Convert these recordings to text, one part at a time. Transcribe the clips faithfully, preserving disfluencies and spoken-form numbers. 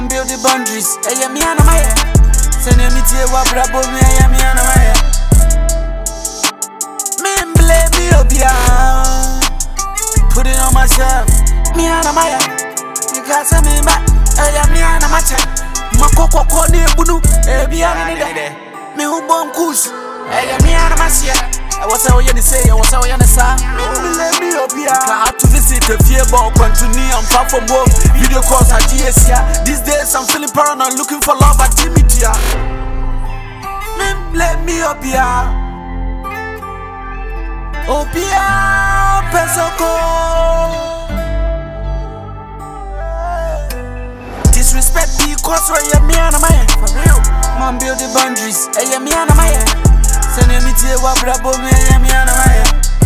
Man build the boundaries. Hey, yeah, me and my send me to what brabo me, yeah, me and my me blame me up, yeah. Put it on myself. Me and my because I'm in back. Hey, yeah, me and my chat. My coco corny bunu. Hey, be a minute. Me who bomb kush. Hey, yeah, me and my share. I was how you say, I was how you say. Let me up here. I have to visit the fear ball, continue and far from home. Video calls at G S here. These days I'm feeling paranoid, looking for love at Timothy. Let me up here. Up here, Pesoko. Disrespect because you're me and my for real. Man build the boundaries. Hey, me and my send me to what brabo me, me and my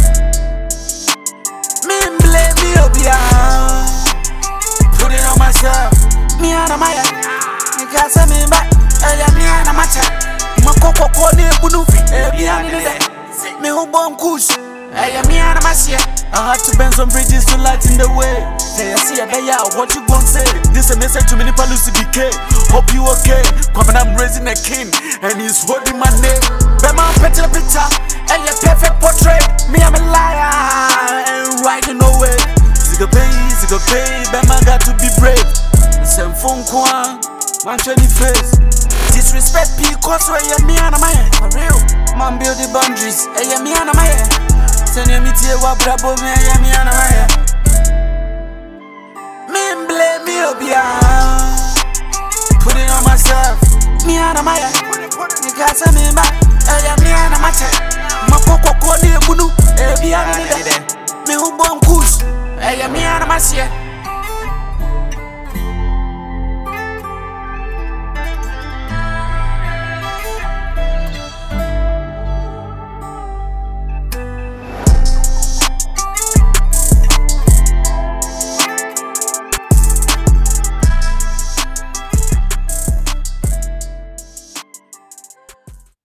me blame me up, yeah. Put it on myself. Me and my because I'm in back. Hey, me and my chat. My coco corny bunu. Hey, me and me who bomb kush. Hey, me and my share. I had to bend some bridges to lighten the way. Hey, I see a bear, what you gon' say? This a message to many Palusi B K. Hope you okay. Come and I'm raising a king, and he's holding my name. Bema picture picture, and your perfect portrait. Me, I'm a liar, and riding away. Zigga pay, zigga pay, Bema got to be brave. Same phone kwan, man shiny face. Disrespect because you're me and my for real. Man build the boundaries, hey, me and my send me to what brabo me, me and my me blame me up, yeah. Put it on myself, me and my because I'm in back.